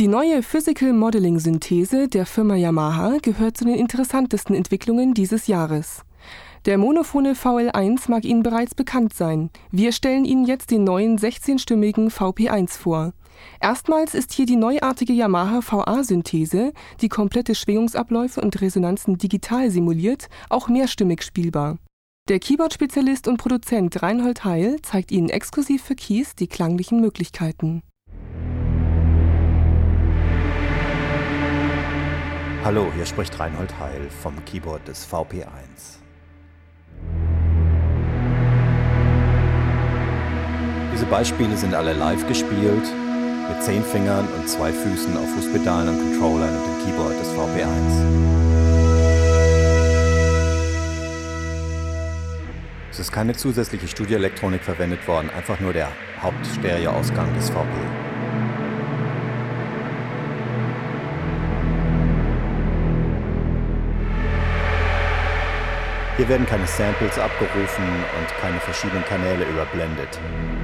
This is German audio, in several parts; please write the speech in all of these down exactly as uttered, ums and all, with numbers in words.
Die neue Physical Modeling Synthese der Firma Yamaha gehört zu den interessantesten Entwicklungen dieses Jahres. Der monophone V L eins mag Ihnen bereits bekannt sein. Wir stellen Ihnen jetzt den neuen sechzehnstimmigen V P eins vor. Erstmals ist hier die neuartige Yamaha V A-Synthese, die komplette Schwingungsabläufe und Resonanzen digital simuliert, auch mehrstimmig spielbar. Der Keyboard-Spezialist und Produzent Reinhold Heil zeigt Ihnen exklusiv für Keys die klanglichen Möglichkeiten. Hallo, hier spricht Reinhold Heil vom Keyboard des V P eins. Diese Beispiele sind alle live gespielt, mit zehn Fingern und zwei Füßen auf Fußpedalen und Controllern und dem Keyboard des V P eins. Es ist keine zusätzliche Studioelektronik verwendet worden, einfach nur der Hauptstereoausgang des V P. Hier werden keine Samples abgerufen und keine verschiedenen Kanäle überblendet.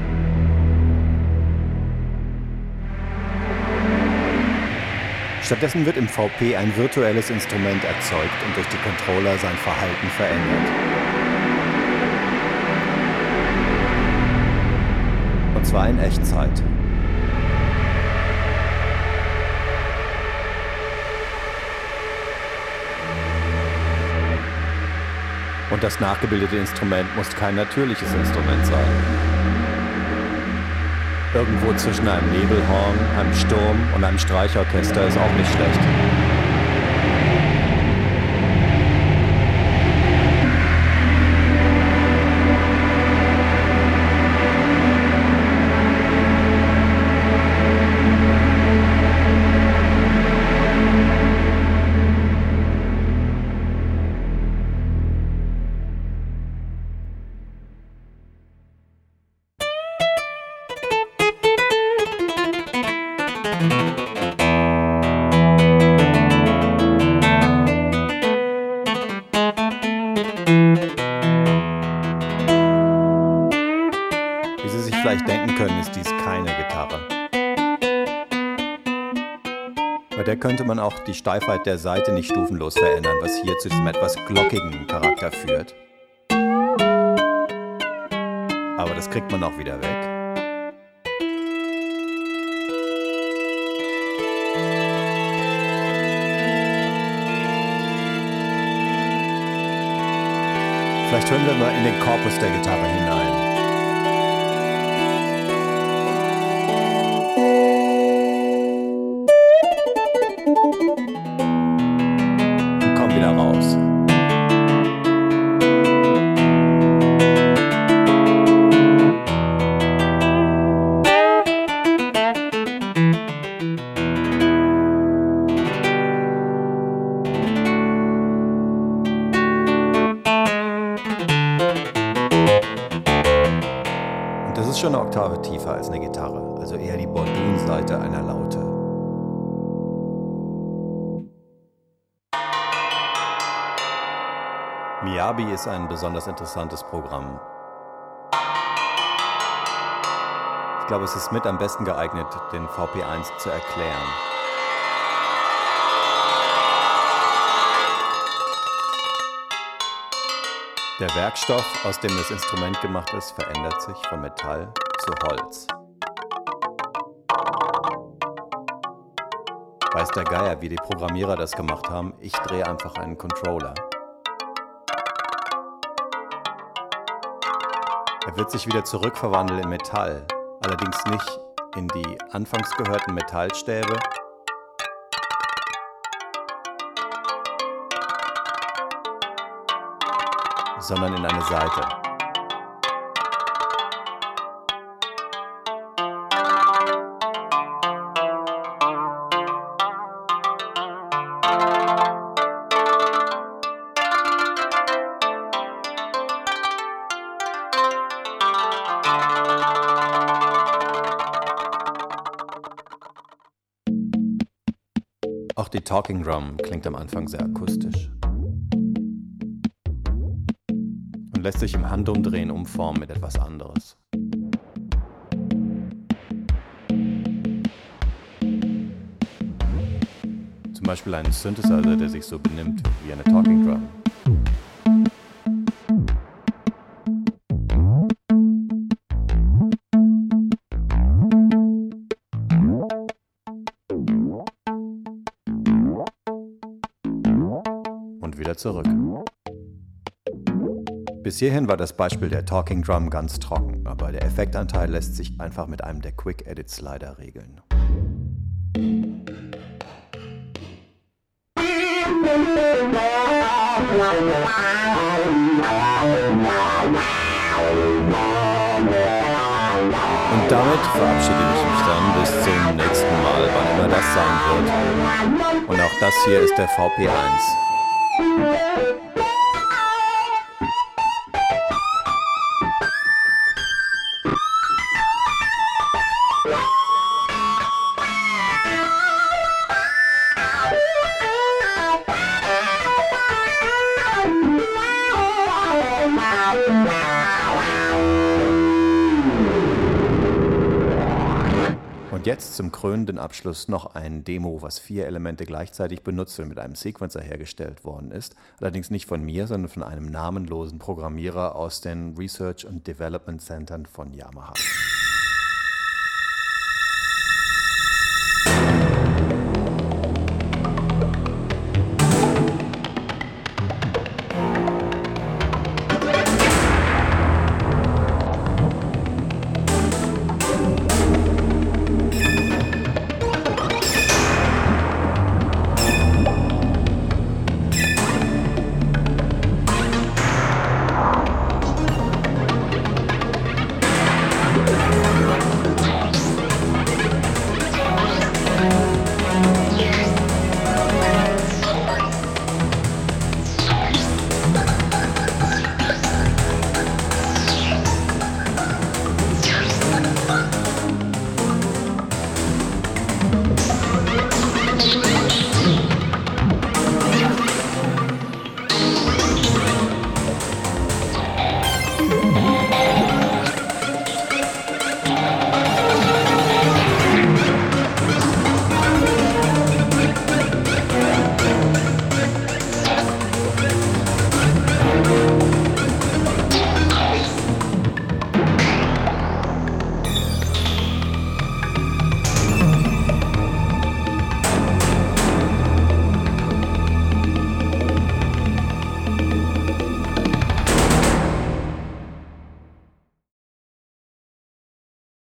Stattdessen wird im V P ein virtuelles Instrument erzeugt und durch die Controller sein Verhalten verändert. Und zwar in Echtzeit. Und das nachgebildete Instrument muss kein natürliches Instrument sein. Irgendwo zwischen einem Nebelhorn, einem Sturm und einem Streichorchester ist auch nicht schlecht. Wie Sie sich vielleicht denken können, ist dies keine Gitarre. Bei der könnte man auch die Steifheit der Saite nicht stufenlos verändern, was hier zu diesem etwas glockigen Charakter führt. Aber das kriegt man auch wieder weg. Vielleicht hören wir mal in den Korpus der Gitarre hinein. Und kommen wieder raus. Das ist schon eine Oktave tiefer als eine Gitarre, also eher die Bordun-Seite einer Laute. Miyabi ist ein besonders interessantes Programm. Ich glaube, es ist mit am besten geeignet, den V P eins zu erklären. Der Werkstoff, aus dem das Instrument gemacht ist, verändert sich von Metall zu Holz. Weiß der Geier, wie die Programmierer das gemacht haben, ich drehe einfach einen Controller. Er wird sich wieder zurückverwandeln in Metall, allerdings nicht in die anfangs gehörten Metallstäbe, sondern in eine Saite. Auch die Talking Drum klingt am Anfang sehr akustisch und lässt sich im Handumdrehen umformen mit etwas anderes. Zum Beispiel einen Synthesizer, der sich so benimmt wie eine Talking Drum. Und wieder zurück. Bis hierhin war das Beispiel der Talking Drum ganz trocken, aber der Effektanteil lässt sich einfach mit einem der Quick Edit Slider regeln. Und damit verabschiede ich mich dann bis zum nächsten Mal, wann immer das sein wird. Und auch das hier ist der V P eins. Und jetzt zum krönenden Abschluss noch ein Demo, was vier Elemente gleichzeitig benutzt und mit einem Sequencer hergestellt worden ist. Allerdings nicht von mir, sondern von einem namenlosen Programmierer aus den Research- und Development Centern von Yamaha.